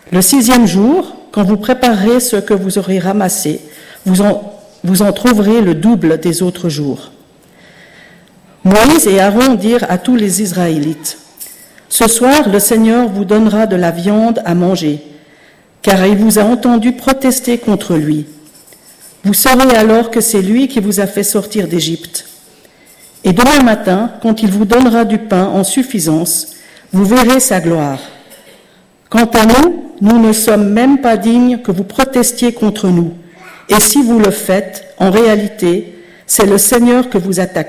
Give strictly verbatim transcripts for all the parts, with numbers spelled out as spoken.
Le sixième jour, quand vous préparerez ce que vous aurez ramassé, vous en, vous en trouverez le double des autres jours. » Moïse et Aaron dirent à tous les Israélites, « Ce soir, le Seigneur vous donnera de la viande à manger, car il vous a entendu protester contre lui. Vous saurez alors que c'est lui qui vous a fait sortir d'Égypte. Et demain matin, quand il vous donnera du pain en suffisance, vous verrez sa gloire. Quant à nous, nous ne sommes même pas dignes que vous protestiez contre nous. Et si vous le faites, en réalité, c'est le Seigneur que vous attaquez. »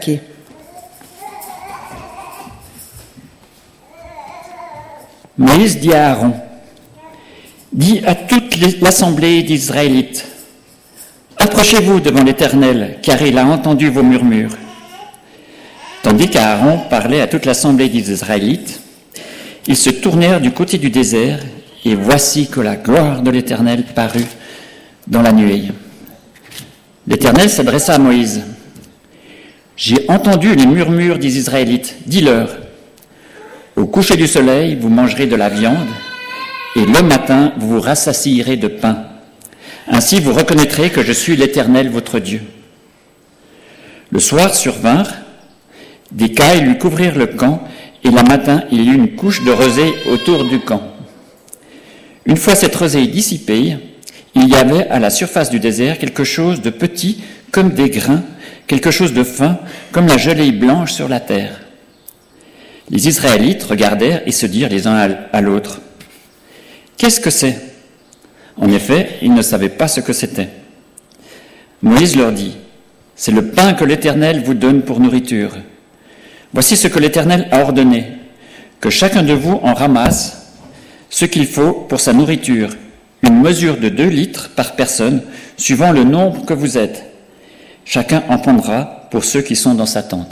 Moïse dit à Aaron, « Dis à toute l'assemblée d'Israélites, approchez-vous devant l'Éternel, car il a entendu vos murmures. » Tandis qu'Aaron parlait à toute l'assemblée des Israélites, ils se tournèrent du côté du désert, et voici que la gloire de l'Éternel parut dans la nuée. L'Éternel s'adressa à Moïse. « J'ai entendu les murmures des Israélites, dis-leur, au coucher du soleil, vous mangerez de la viande, et le matin, vous vous rassasierez de pain. Ainsi, vous reconnaîtrez que je suis l'Éternel, votre Dieu. » Le soir survinrent, des cailles lui couvrirent le camp, et le matin, il y eut une couche de rosée autour du camp. Une fois cette rosée dissipée, il y avait à la surface du désert quelque chose de petit comme des grains, quelque chose de fin comme la gelée blanche sur la terre. Les Israélites regardèrent et se dirent les uns à l'autre, « Qu'est-ce que c'est ?» En effet, ils ne savaient pas ce que c'était. Moïse leur dit, « C'est le pain que l'Éternel vous donne pour nourriture. Voici ce que l'Éternel a ordonné, que chacun de vous en ramasse ce qu'il faut pour sa nourriture, une mesure de deux litres par personne, suivant le nombre que vous êtes. Chacun en prendra pour ceux qui sont dans sa tente. »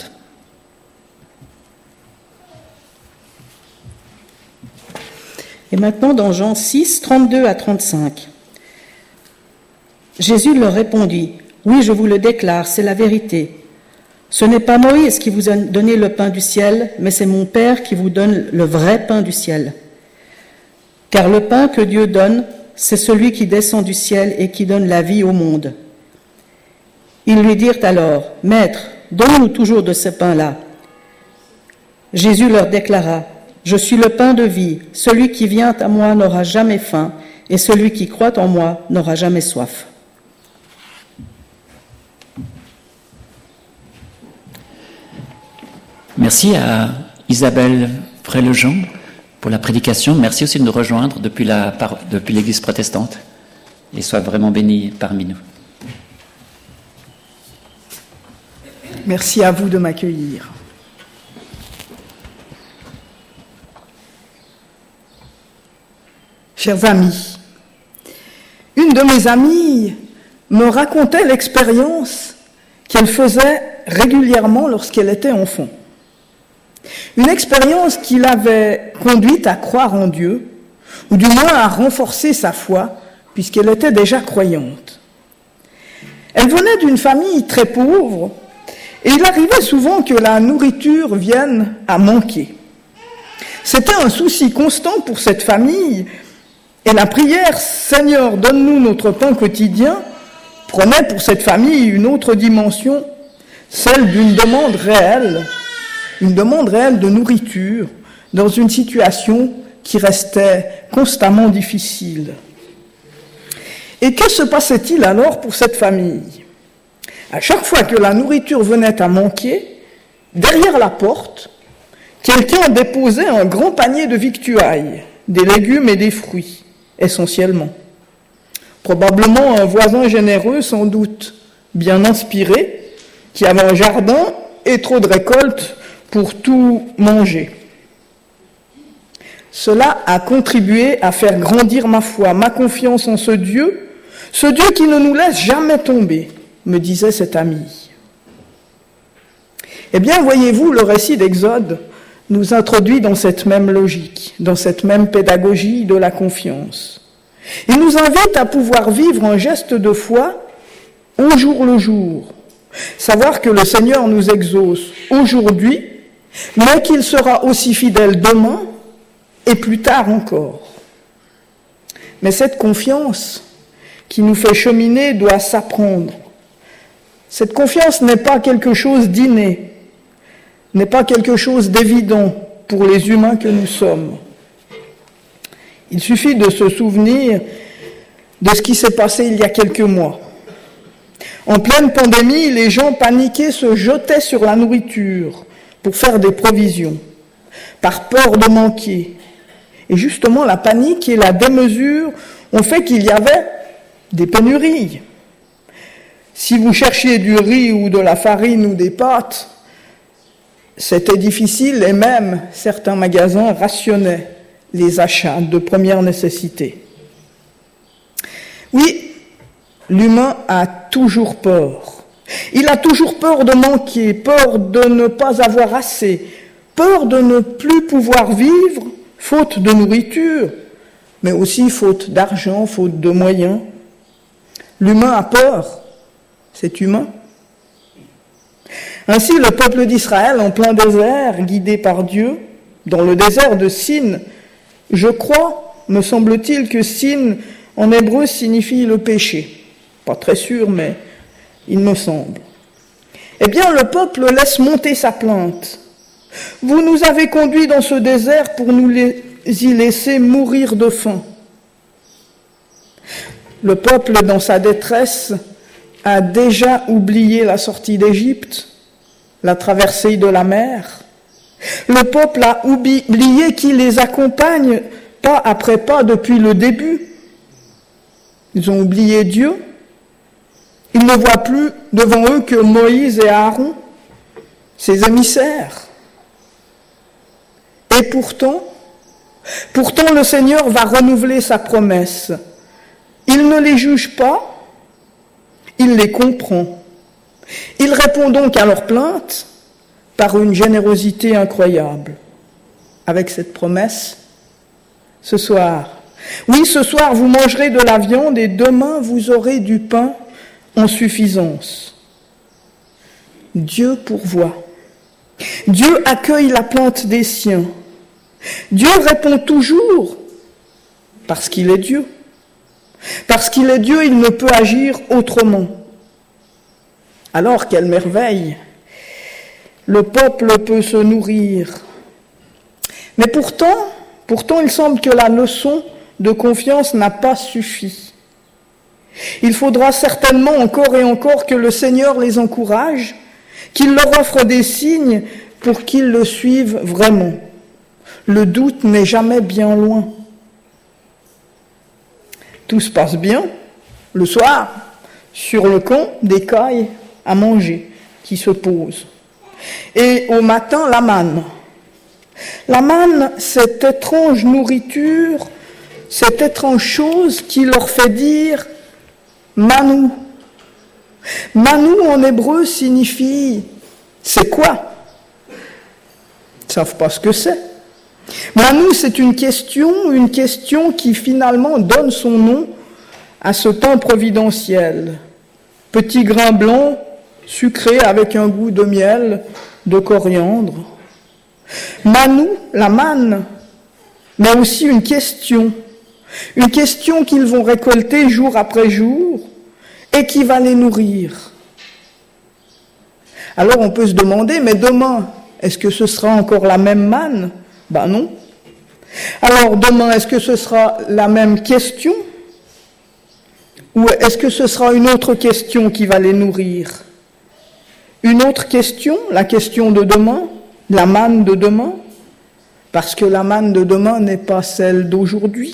Et maintenant, dans Jean six, trente-deux à trente-cinq, Jésus leur répondit, « Oui, je vous le déclare, c'est la vérité. Ce n'est pas Moïse qui vous a donné le pain du ciel, mais c'est mon Père qui vous donne le vrai pain du ciel. Car le pain que Dieu donne, c'est celui qui descend du ciel et qui donne la vie au monde. » Ils lui dirent alors, « Maître, donne-nous toujours de ce pain-là. » Jésus leur déclara, « Je suis le pain de vie. Celui qui vient à moi n'aura jamais faim, et celui qui croit en moi n'aura jamais soif. » Merci à Isabelle Frélejean pour la prédication. Merci aussi de nous rejoindre depuis, la, depuis l'Église protestante. Et sois vraiment béni parmi nous. Merci à vous de m'accueillir. Chers amis, une de mes amies me racontait l'expérience qu'elle faisait régulièrement lorsqu'elle était enfant. Une expérience qui l'avait conduite à croire en Dieu, ou du moins à renforcer sa foi, puisqu'elle était déjà croyante. Elle venait d'une famille très pauvre, et il arrivait souvent que la nourriture vienne à manquer. C'était un souci constant pour cette famille, et la prière « Seigneur, donne-nous notre pain quotidien » prenait pour cette famille une autre dimension, celle d'une demande réelle, une demande réelle de nourriture dans une situation qui restait constamment difficile. Et que se passait-il alors pour cette famille ? À chaque fois que la nourriture venait à manquer, derrière la porte, quelqu'un déposait un grand panier de victuailles, des légumes et des fruits, essentiellement. Probablement un voisin généreux, sans doute bien inspiré, qui avait un jardin et trop de récoltes pour tout manger. Cela a contribué à faire grandir ma foi, ma confiance en ce Dieu, ce Dieu qui ne nous laisse jamais tomber, me disait cet ami. Eh bien, voyez-vous, le récit d'Exode nous introduit dans cette même logique, dans cette même pédagogie de la confiance. Il nous invite à pouvoir vivre un geste de foi au jour le jour, savoir que le Seigneur nous exauce aujourd'hui, mais qu'il sera aussi fidèle demain et plus tard encore. Mais cette confiance qui nous fait cheminer doit s'apprendre. Cette confiance n'est pas quelque chose d'inné, n'est pas quelque chose d'évident pour les humains que nous sommes. Il suffit de se souvenir de ce qui s'est passé il y a quelques mois. En pleine pandémie, les gens paniqués se jetaient sur la nourriture pour faire des provisions, par peur de manquer. Et justement, la panique et la démesure ont fait qu'il y avait des pénuries. Si vous cherchiez du riz ou de la farine ou des pâtes, c'était difficile et même certains magasins rationnaient les achats de première nécessité. Oui, l'humain a toujours peur. Il a toujours peur de manquer, peur de ne pas avoir assez, peur de ne plus pouvoir vivre, faute de nourriture, mais aussi faute d'argent, faute de moyens. L'humain a peur, c'est humain. Ainsi, le peuple d'Israël, en plein désert, guidé par Dieu, dans le désert de Sin, je crois, me semble-t-il, que Sin, en hébreu, signifie le péché. Pas très sûr, mais il me semble. Eh bien, le peuple laisse monter sa plainte. Vous nous avez conduits dans ce désert pour nous y laisser mourir de faim. Le peuple, dans sa détresse, a déjà oublié la sortie d'Égypte, la traversée de la mer. Le peuple a oublié qui les accompagne pas après pas depuis le début. Ils ont oublié Dieu. Ils ne voient plus devant eux que Moïse et Aaron, ses émissaires. Et pourtant, pourtant le Seigneur va renouveler sa promesse. Il ne les juge pas, il les comprend. Il répond donc à leurs plaintes par une générosité incroyable. Avec cette promesse, ce soir, oui, ce soir vous mangerez de la viande et demain vous aurez du pain en suffisance. Dieu pourvoit. Dieu accueille la plainte des siens. Dieu répond toujours parce qu'il est Dieu. Parce qu'il est Dieu, il ne peut agir autrement. Alors, quelle merveille! Le peuple peut se nourrir. Mais pourtant, pourtant, il semble que la leçon de confiance n'a pas suffi. Il faudra certainement encore et encore que le Seigneur les encourage, qu'il leur offre des signes pour qu'ils le suivent vraiment. Le doute n'est jamais bien loin. Tout se passe bien. Le soir, sur le camp, des cailles à manger qui se posent. Et au matin, la manne. La manne, cette étrange nourriture, cette étrange chose qui leur fait dire Manou. Manou en hébreu signifie c'est quoi? Ils ne savent pas ce que c'est. Manou, c'est une question, une question qui finalement donne son nom à ce pain providentiel. Petit grain blanc, sucré avec un goût de miel, de coriandre. Manou, la manne, mais aussi une question. Une question qu'ils vont récolter jour après jour et qui va les nourrir. Alors on peut se demander, mais demain, est-ce que ce sera encore la même manne? Ben non. Alors demain, est-ce que ce sera la même question? Ou est-ce que ce sera une autre question qui va les nourrir? Une autre question, la question de demain, la manne de demain? Parce que la manne de demain n'est pas celle d'aujourd'hui.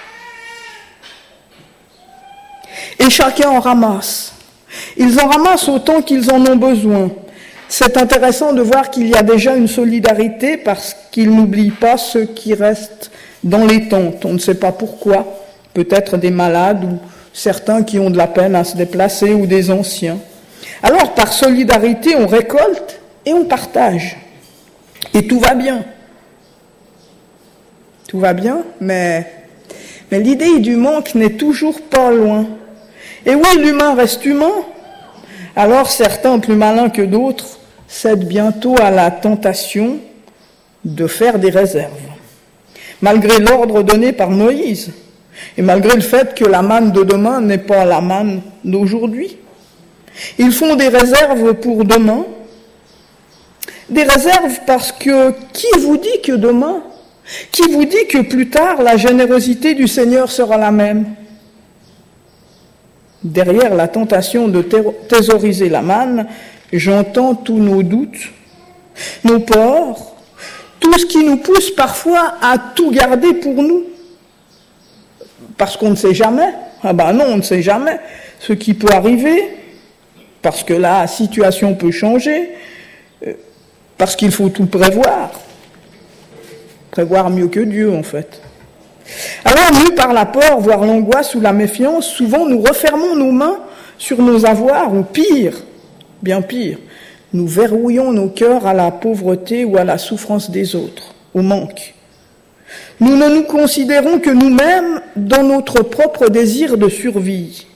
Et chacun en ramasse. Ils en ramassent autant qu'ils en ont besoin. C'est intéressant de voir qu'il y a déjà une solidarité parce qu'ils n'oublient pas ceux qui restent dans les tentes. On ne sait pas pourquoi. Peut-être des malades ou certains qui ont de la peine à se déplacer ou des anciens. Alors, par solidarité, on récolte et on partage. Et tout va bien. Tout va bien, mais, mais l'idée du manque n'est toujours pas loin. Et oui, l'humain reste humain. Alors certains, plus malins que d'autres, cèdent bientôt à la tentation de faire des réserves. Malgré l'ordre donné par Moïse, Et malgré le fait que la manne de demain n'est pas la manne d'aujourd'hui. Ils font des réserves pour demain. Des réserves parce que qui vous dit que demain, qui vous dit que plus tard la générosité du Seigneur sera la même? Derrière la tentation de thésauriser la manne, j'entends tous nos doutes, nos peurs, tout ce qui nous pousse parfois à tout garder pour nous. Parce qu'on ne sait jamais. Ah ben non, on ne sait jamais ce qui peut arriver, parce que la situation peut changer, parce qu'il faut tout prévoir. Prévoir mieux que Dieu, en fait. Alors, mus par la peur, voire l'angoisse ou la méfiance, souvent nous refermons nos mains sur nos avoirs, ou pire, bien pire, nous verrouillons nos cœurs à la pauvreté ou à la souffrance des autres, au manque. Nous ne nous considérons que nous-mêmes dans notre propre désir de survie.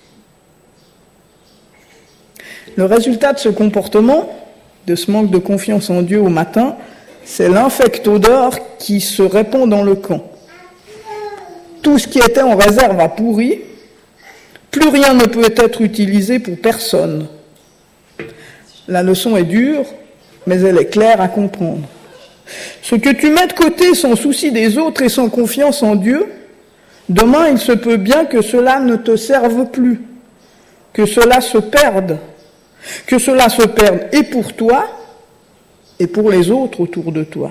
Le résultat de ce comportement, de ce manque de confiance en Dieu au matin, c'est l'infectodore qui se répand dans le camp. Tout ce qui était en réserve a pourri, plus rien ne peut être utilisé pour personne. La leçon est dure, mais elle est claire à comprendre. Ce que tu mets de côté sans souci des autres et sans confiance en Dieu, demain il se peut bien que cela ne te serve plus, que cela se perde, que cela se perde et pour toi et pour les autres autour de toi.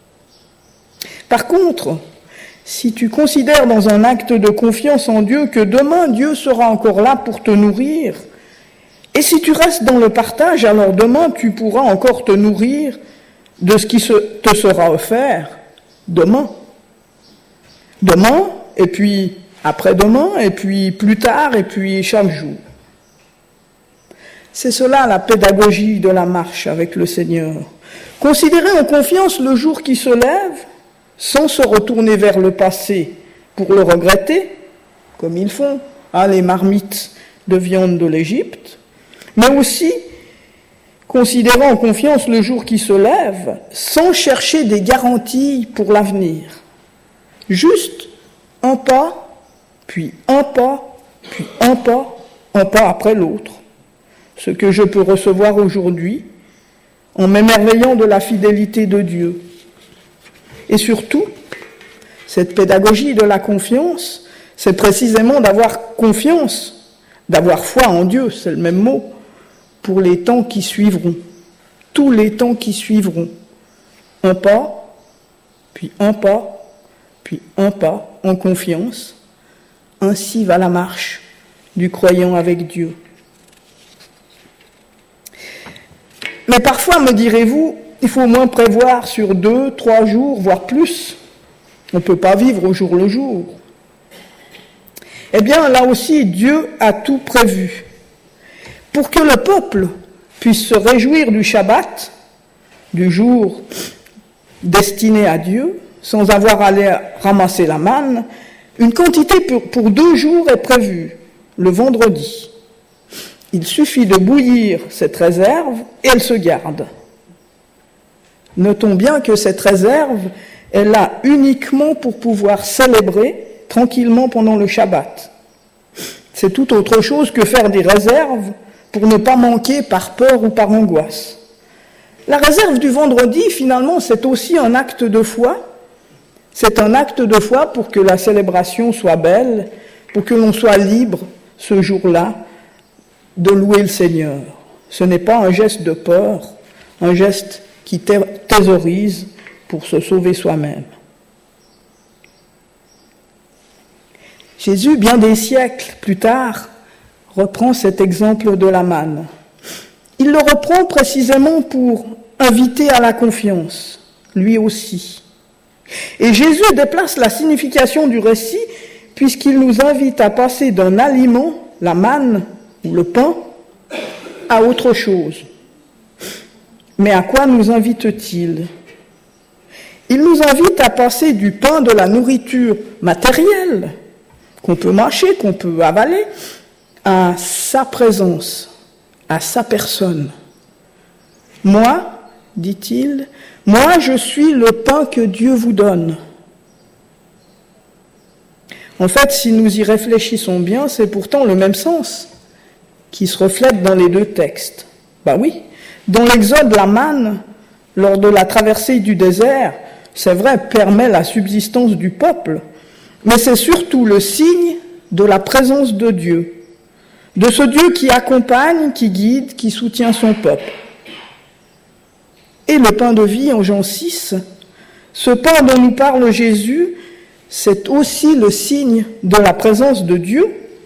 Par contre, si tu considères dans un acte de confiance en Dieu que demain Dieu sera encore là pour te nourrir, et si tu restes dans le partage, alors demain tu pourras encore te nourrir de ce qui se, te sera offert demain. Demain, et puis après-demain, et puis plus tard, et puis chaque jour. C'est cela la pédagogie de la marche avec le Seigneur. Considérer en confiance le jour qui se lève, sans se retourner vers le passé pour le regretter, comme ils font, hein, les marmites de viande de l'Égypte, mais aussi considérer en confiance le jour qui se lève, sans chercher des garanties pour l'avenir. Juste un pas, puis un pas, puis un pas, un pas après l'autre. Ce que je peux recevoir aujourd'hui, en m'émerveillant de la fidélité de Dieu. Et surtout, cette pédagogie de la confiance, c'est précisément d'avoir confiance, d'avoir foi en Dieu, c'est le même mot, pour les temps qui suivront, tous les temps qui suivront. Un pas, puis un pas, puis un pas, en confiance. Ainsi va la marche du croyant avec Dieu. Mais parfois, me direz-vous, il faut au moins prévoir sur deux, trois jours, voire plus. On ne peut pas vivre au jour le jour. Eh bien, là aussi, Dieu a tout prévu. Pour que le peuple puisse se réjouir du Shabbat, du jour destiné à Dieu, sans avoir à aller ramasser la manne, une quantité pour, pour deux jours est prévue, le vendredi. Il suffit de bouillir cette réserve et elle se garde. Notons bien que cette réserve est là uniquement pour pouvoir célébrer tranquillement pendant le Shabbat. C'est tout autre chose que faire des réserves pour ne pas manquer par peur ou par angoisse. La réserve du vendredi, finalement, c'est aussi un acte de foi. C'est un acte de foi pour que la célébration soit belle, pour que l'on soit libre ce jour-là de louer le Seigneur. Ce n'est pas un geste de peur, un geste qui thésaurise pour se sauver soi-même. Jésus, bien des siècles plus tard, reprend cet exemple de la manne. Il le reprend précisément pour inviter à la confiance, lui aussi. Et Jésus déplace la signification du récit puisqu'il nous invite à passer d'un aliment, la manne ou le pain, à autre chose. Mais à quoi nous invite-t-il ? Il nous invite à passer du pain de la nourriture matérielle, qu'on peut mâcher, qu'on peut avaler, à sa présence, à sa personne. Moi, dit-il, moi je suis le pain que Dieu vous donne. En fait, si nous y réfléchissons bien, c'est pourtant le même sens qui se reflète dans les deux textes. Ben oui, dans l'Exode, la manne, lors de la traversée du désert, c'est vrai, permet la subsistance du peuple, mais c'est surtout le signe de la présence de Dieu, de ce Dieu qui accompagne, qui guide, qui soutient son peuple. Et le pain de vie en Jean six, ce pain dont nous parle Jésus, c'est aussi le signe de la présence de Dieu.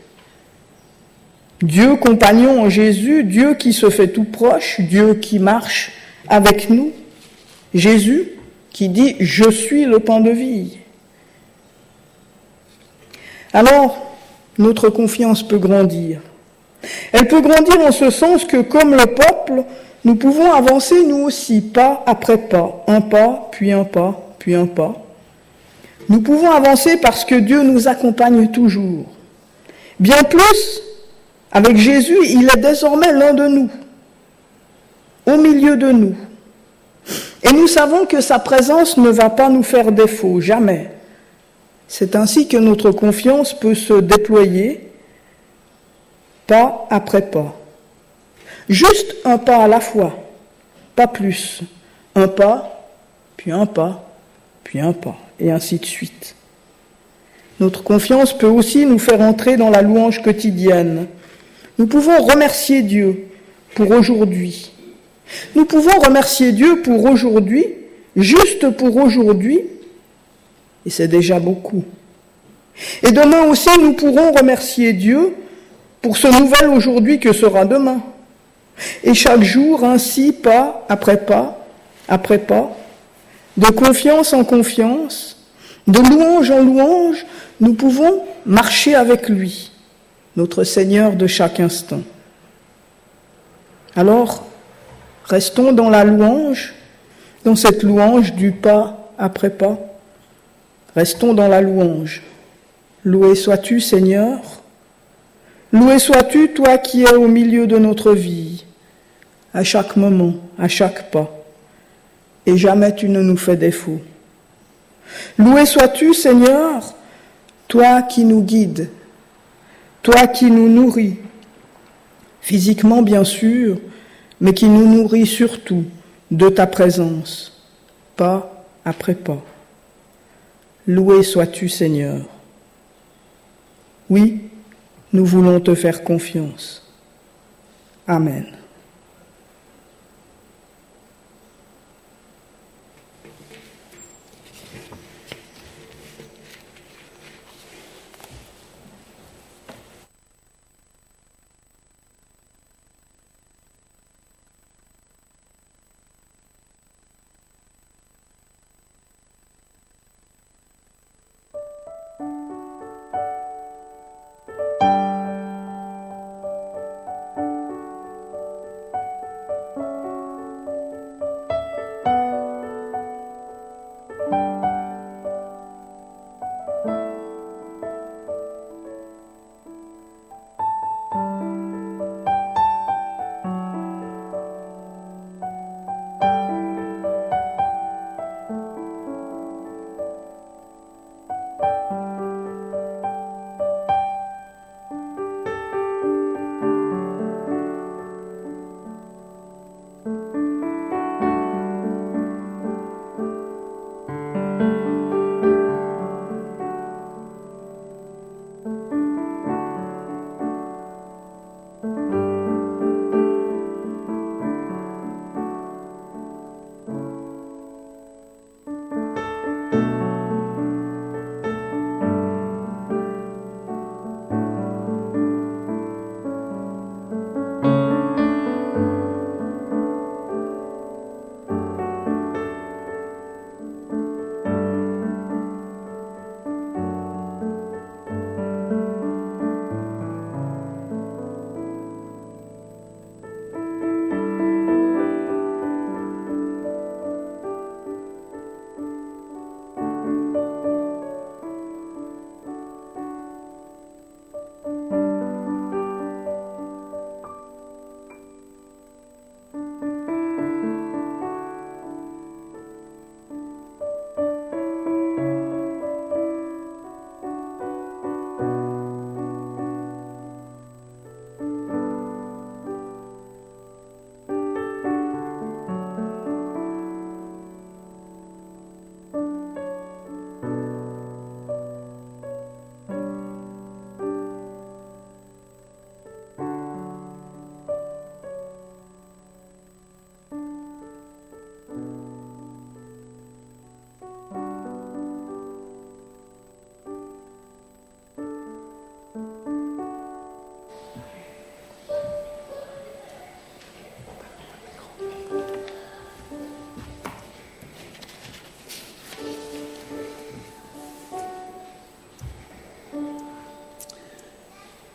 Dieu compagnon en Jésus, Dieu qui se fait tout proche, Dieu qui marche avec nous. Jésus qui dit « Je suis le pain de vie ». Alors, notre confiance peut grandir. Elle peut grandir en ce sens que, comme le peuple, nous pouvons avancer nous aussi, pas après pas, un pas, puis un pas, puis un pas. Nous pouvons avancer parce que Dieu nous accompagne toujours. Bien plus, avec Jésus, il est désormais l'un de nous, au milieu de nous. Et nous savons que sa présence ne va pas nous faire défaut, jamais. C'est ainsi que notre confiance peut se déployer, pas après pas. Juste un pas à la fois, pas plus. Un pas, puis un pas, puis un pas, et ainsi de suite. Notre confiance peut aussi nous faire entrer dans la louange quotidienne. Nous pouvons remercier Dieu pour aujourd'hui. Nous pouvons remercier Dieu pour aujourd'hui, juste pour aujourd'hui, et c'est déjà beaucoup. Et demain aussi, nous pourrons remercier Dieu pour ce nouvel aujourd'hui que sera demain. Et chaque jour, ainsi, pas après pas, après pas, de confiance en confiance, de louange en louange, nous pouvons marcher avec lui, notre Seigneur de chaque instant. Alors, restons dans la louange, dans cette louange du pas après pas. Restons dans la louange. Loué sois-tu, Seigneur. Loué sois-tu, toi qui es au milieu de notre vie, à chaque moment, à chaque pas. Et jamais tu ne nous fais défaut. Loué sois-tu, Seigneur, toi qui nous guides, toi qui nous nourris, physiquement bien sûr, mais qui nous nourrit surtout de ta présence, pas après pas. Loué sois-tu, Seigneur. Oui, nous voulons te faire confiance. Amen.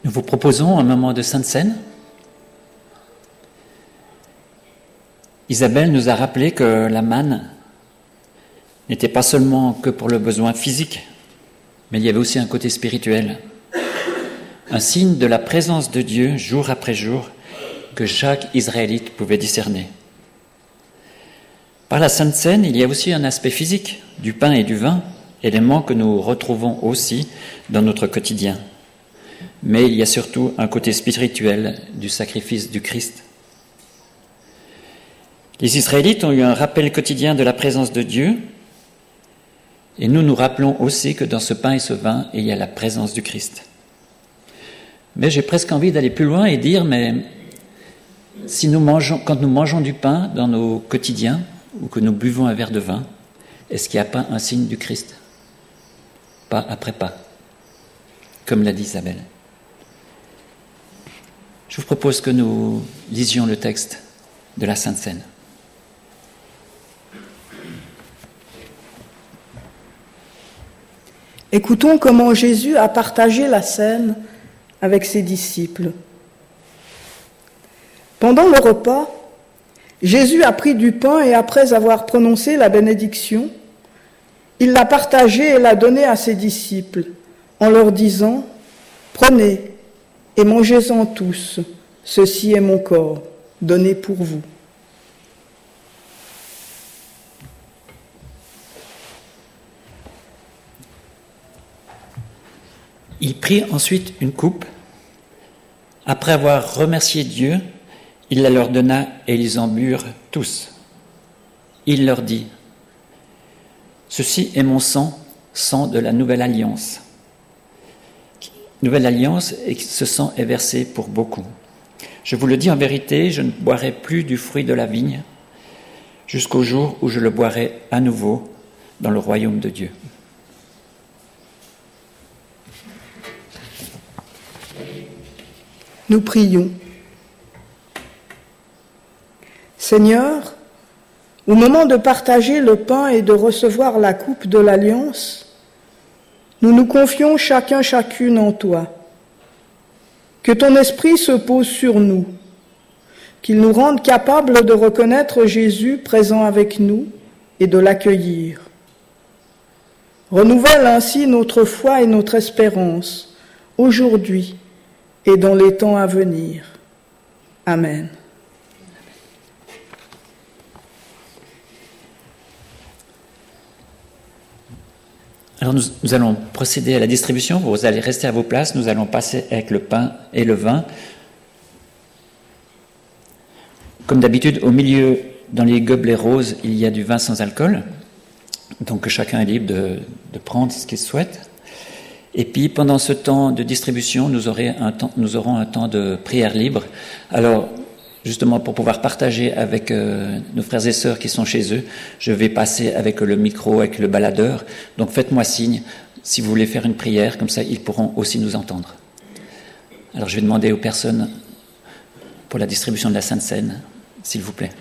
Nous vous proposons un moment de Sainte Seine. Isabelle nous a rappelé que la manne n'était pas seulement que pour le besoin physique, mais il y avait aussi un côté spirituel, un signe de la présence de Dieu jour après jour que chaque Israélite pouvait discerner. Par la Sainte Seine, il y a aussi un aspect physique, du pain et du vin, éléments que nous retrouvons aussi dans notre quotidien. Mais il y a surtout un côté spirituel du sacrifice du Christ. Les Israélites ont eu un rappel quotidien de la présence de Dieu, et nous nous rappelons aussi que dans ce pain et ce vin, il y a la présence du Christ. Mais j'ai presque envie d'aller plus loin et dire, mais si nous mangeons, quand nous mangeons du pain dans nos quotidiens, ou que nous buvons un verre de vin, est-ce qu'il n'y a pas un signe du Christ? Pas après pas, comme l'a dit Isabelle. Je vous propose que nous lisions le texte de la Sainte Seine. Écoutons comment Jésus a partagé la scène avec ses disciples. Pendant le repas, Jésus a pris du pain et après avoir prononcé la bénédiction, il l'a partagé et l'a donné à ses disciples en leur disant « Prenez et mangez-en tous, ceci est mon corps, donné pour vous. » Il prit ensuite une coupe. Après avoir remercié Dieu, il la leur donna et ils en burent tous. Il leur dit, « Ceci est mon sang, sang de la nouvelle alliance. Nouvelle alliance, et ce sang est versé pour beaucoup. Je vous le dis en vérité, je ne boirai plus du fruit de la vigne jusqu'au jour où je le boirai à nouveau dans le royaume de Dieu. » Nous prions. Seigneur, au moment de partager le pain et de recevoir la coupe de l'Alliance, nous nous confions chacun chacune en toi. Que ton esprit se pose sur nous, qu'il nous rende capables de reconnaître Jésus présent avec nous et de l'accueillir. Renouvelle ainsi notre foi et notre espérance, aujourd'hui et dans les temps à venir. Amen. Alors nous, nous allons procéder à la distribution, vous allez rester à vos places, nous allons passer avec le pain et le vin. Comme d'habitude, au milieu, dans les gobelets roses, il y a du vin sans alcool, donc chacun est libre de, de prendre ce qu'il souhaite. Et puis, pendant ce temps de distribution, nous, un temps, nous aurons un temps de prière libre. Alors, justement, pour pouvoir partager avec euh, nos frères et sœurs qui sont chez eux, je vais passer avec le micro, avec le baladeur. Donc, faites-moi signe si vous voulez faire une prière, comme ça, ils pourront aussi nous entendre. Alors, je vais demander aux personnes pour la distribution de la Sainte Seine, s'il vous plaît.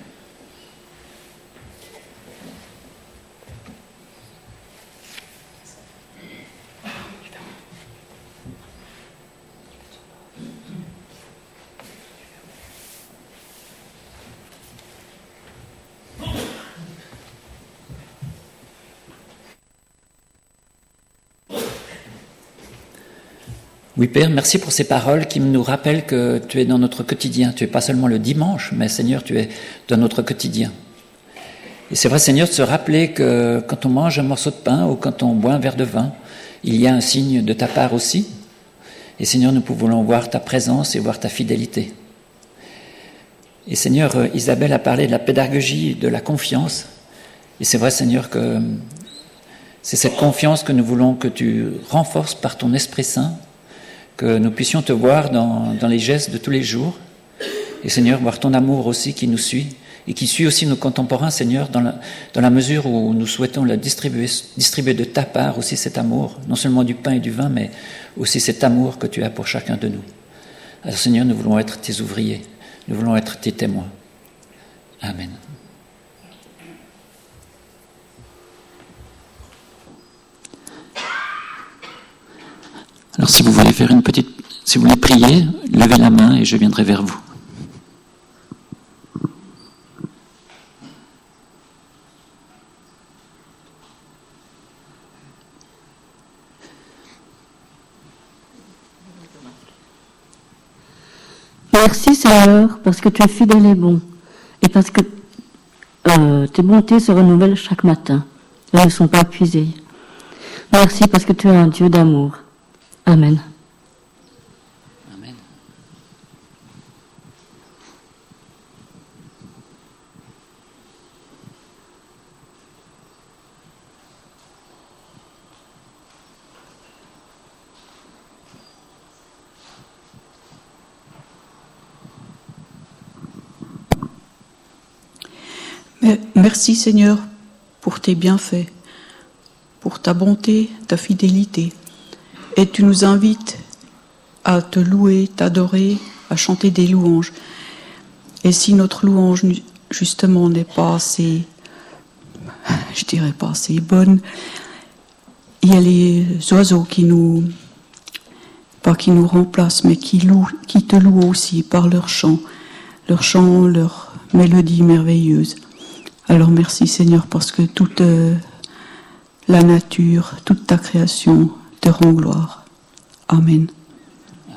Oui, Père, merci pour ces paroles qui nous rappellent que tu es dans notre quotidien. Tu es pas seulement le dimanche, mais Seigneur, tu es dans notre quotidien. Et c'est vrai, Seigneur, de se rappeler que quand on mange un morceau de pain ou quand on boit un verre de vin, il y a un signe de ta part aussi. Et Seigneur, nous pouvons voir ta présence et voir ta fidélité. Et Seigneur, Isabelle a parlé de la pédagogie, de la confiance. Et c'est vrai, Seigneur, que c'est cette confiance que nous voulons que tu renforces par ton Esprit Saint, que nous puissions te voir dans, dans les gestes de tous les jours. Et Seigneur, voir ton amour aussi qui nous suit et qui suit aussi nos contemporains, Seigneur, dans la, dans la mesure où nous souhaitons le distribuer, distribuer de ta part aussi cet amour, non seulement du pain et du vin, mais aussi cet amour que tu as pour chacun de nous. Alors Seigneur, nous voulons être tes ouvriers, nous voulons être tes témoins. Amen. Alors si vous voulez faire une petite Si vous voulez prier, levez la main et je viendrai vers vous. Merci Seigneur, parce que tu es fidèle et bon, et parce que euh, tes bontés se renouvellent chaque matin. Elles ne sont pas épuisées. Merci parce que tu es un Dieu d'amour. Amen. Amen. Merci Seigneur pour tes bienfaits, pour ta bonté, ta fidélité. Et tu nous invites à te louer, t'adorer, à chanter des louanges. Et si notre louange, justement, n'est pas assez, je dirais pas assez bonne, il y a les oiseaux qui nous, pas qui nous remplacent, mais qui, louent, qui te louent aussi par leur chant, leur chant, leur mélodie merveilleuse. Alors merci Seigneur parce que toute euh, la nature, toute ta création te rend gloire. Amen. Amen.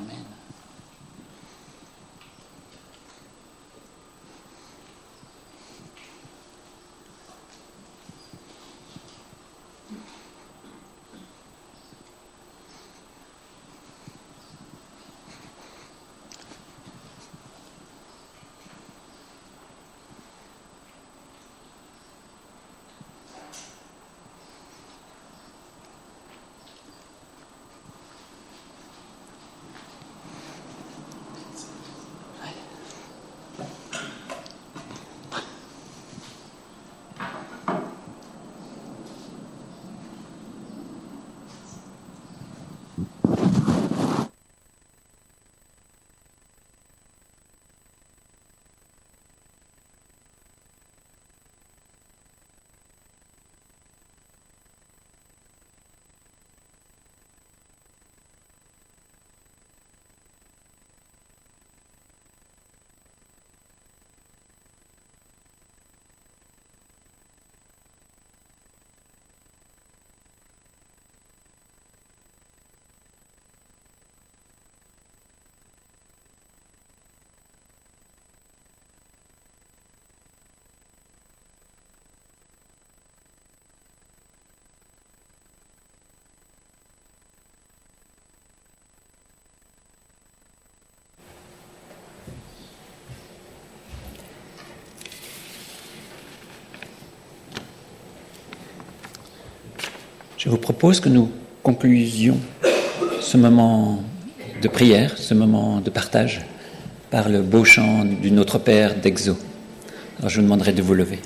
Je vous propose que nous conclusions ce moment de prière, ce moment de partage, par le beau chant du Notre Père d'Exo. Alors je vous demanderai de vous lever.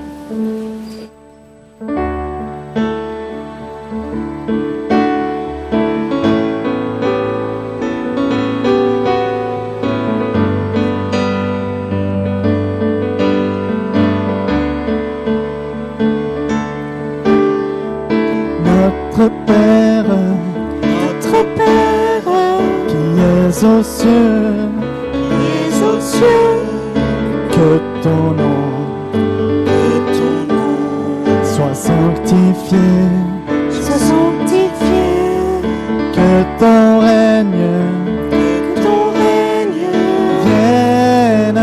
Notre Père, Notre Père, qui es aux cieux, qui es aux cieux, que ton nom que ton nom soit sanctifié, soit sanctifié, que ton règne que ton règne vienne,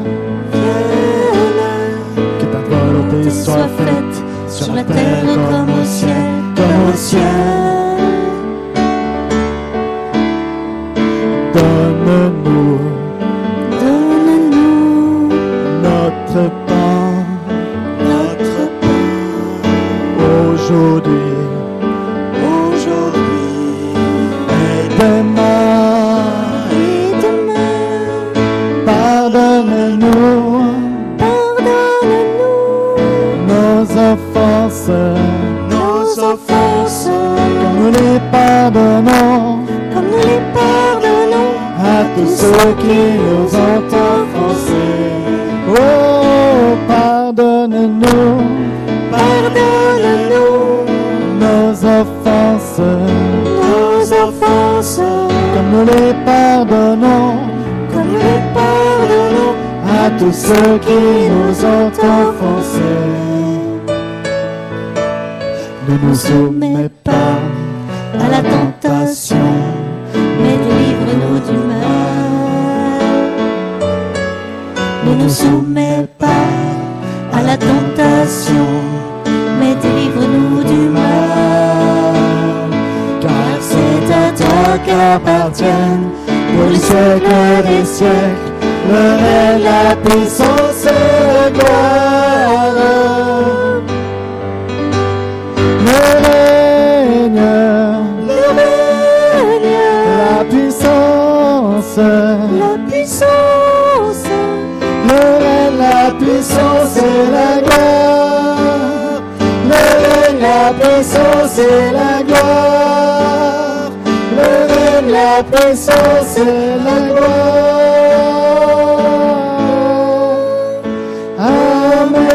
vienne, que ta volonté soit faite sur la terre comme au ciel, comme au ciel. Donne-nous Donne-nous notre pain notre pain aujourd'hui aujourd'hui et demain. et demain. Pardonne-nous Pardonne-nous nos offenses, nos offenses, comme nous les pardonnons comme nous les pardonnons à tous ceux qui nous ont offensés. Oh, pardonne-nous Pardonne-nous nos offenses, nos offenses, comme nous les pardonnons, comme nous les pardonnons à tous ceux qui nous ont offensés. Ne nous soumets pas à la tentation, mais délivre-nous du mal. Ne nous soumets pas à la tentation, mais délivre-nous du mal. car c'est à toi qu'appartiennent pour les siècles des siècles le règne, la puissance et la gloire. Le règne, Le règne, la puissance, la puissance, le règne, la puissance et la gloire. Le règne, la puissance et la gloire. Le règne, la puissance et la gloire. Amen.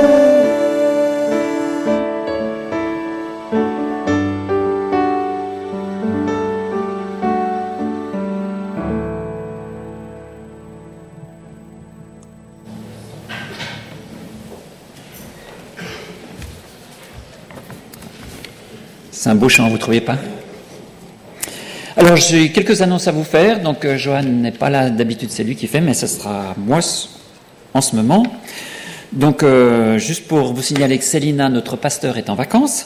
C'est un beau chant, vous ne trouvez pas? Alors, j'ai quelques annonces à vous faire. Donc, euh, Johan n'est pas là, d'habitude, c'est lui qui fait, mais ce sera moi en ce moment. Donc, euh, juste pour vous signaler que Célina, notre pasteur, est en vacances.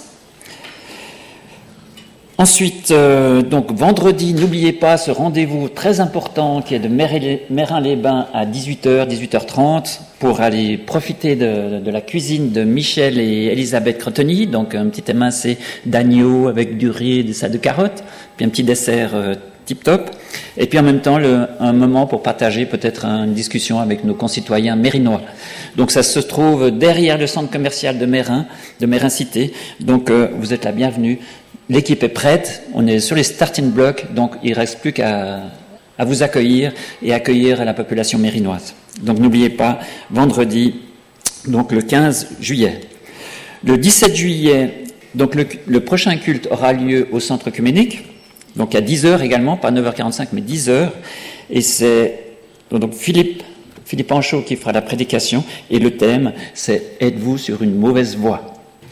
Ensuite, euh, donc vendredi, n'oubliez pas ce rendez-vous très important qui est de Meyrin-les-Bains à dix-huit heures, dix-huit heures trente pour aller profiter de, de la cuisine de Michel et Elisabeth Croteny. Donc un petit émincé d'agneau avec du riz et des salades de carottes, puis un petit dessert euh, tip-top. Et puis en même temps, le, un moment pour partager peut-être une discussion avec nos concitoyens mérinois. Donc ça se trouve derrière le centre commercial de Meyrin, de Meyrin Cité. Donc euh, vous êtes la bienvenue. L'équipe est prête, on est sur les starting blocks, donc il ne reste plus qu'à à vous accueillir et accueillir la population mérinoise. Donc n'oubliez pas, vendredi, donc le quinze juillet. Le dix-sept juillet, donc le, le prochain culte aura lieu au centre œcuménique, donc à dix heures également, pas neuf heures quarante-cinq, mais dix heures, et c'est donc Philippe, Philippe Anchaud qui fera la prédication, et le thème, c'est « Êtes-vous sur une mauvaise voie ?»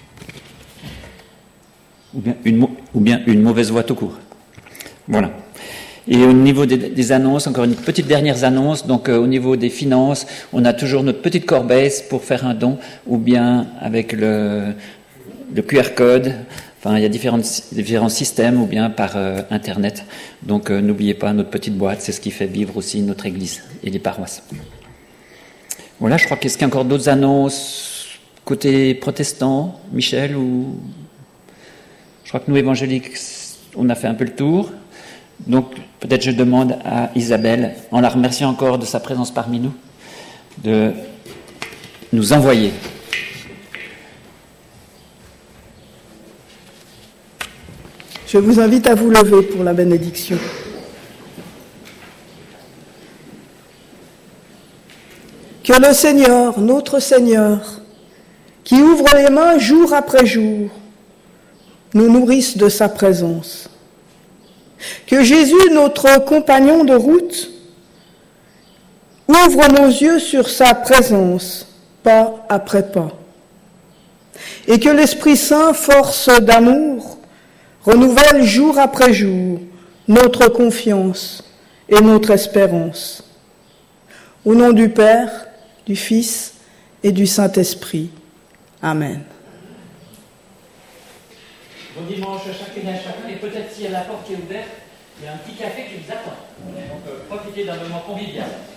Ou bien, une, ou bien une mauvaise voie tout court. Voilà. Et au niveau des, des annonces, encore une petite dernière annonce, donc euh, au niveau des finances, on a toujours notre petite corbeille pour faire un don, ou bien avec le, le Q R code, enfin il y a différents, différents systèmes, ou bien par euh, Internet. Donc euh, n'oubliez pas notre petite boîte, c'est ce qui fait vivre aussi notre Église et les paroisses. Voilà, je crois qu'est-ce qu'il y a encore d'autres annonces côté protestant, Michel, ou... Je crois que nous, évangéliques, on a fait un peu le tour. Donc, peut-être je demande à Isabelle, en la remerciant encore de sa présence parmi nous, de nous envoyer. Je vous invite à vous lever pour la bénédiction. Que le Seigneur, notre Seigneur, qui ouvre les mains jour après jour, nous nourrissent de sa présence. Que Jésus, notre compagnon de route, ouvre nos yeux sur sa présence, pas après pas. Et que l'Esprit Saint, force d'amour, renouvelle jour après jour notre confiance et notre espérance. Au nom du Père, du Fils et du Saint-Esprit. Amen. Bon dimanche à chacune et à chacun, et peut-être si la porte est ouverte, il y a un petit café qui vous attend. Donc euh, profitez d'un moment convivial.